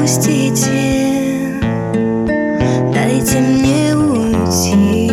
Простите, дайте мне уйти.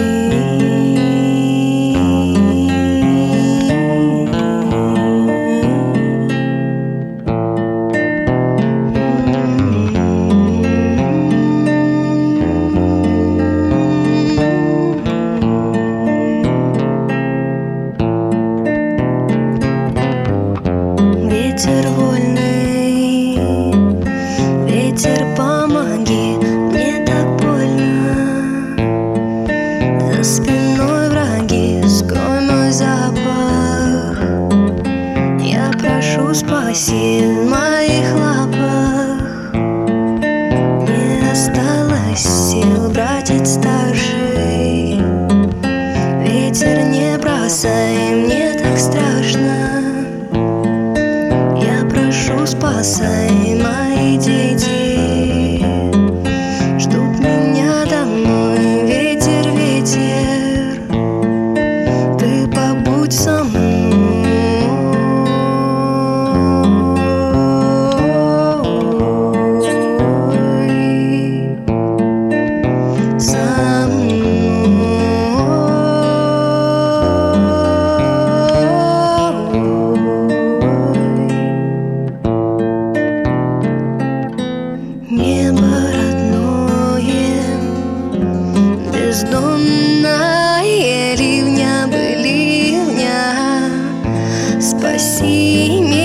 Ветер вольный, ветер, помоги, мне так больно. За спиной враги, скрой мой запах. Я прошу, спаси в моих лапах. Не осталось сил, братец старший. Ветер, не бросай, мне так страшно. Я прошу, спасай, мои дети ждут меня домой. Ветер, ветер, ты побудь со мной. Со мной. Небо родное, бездонное, ливня бы ливня, спаси меня.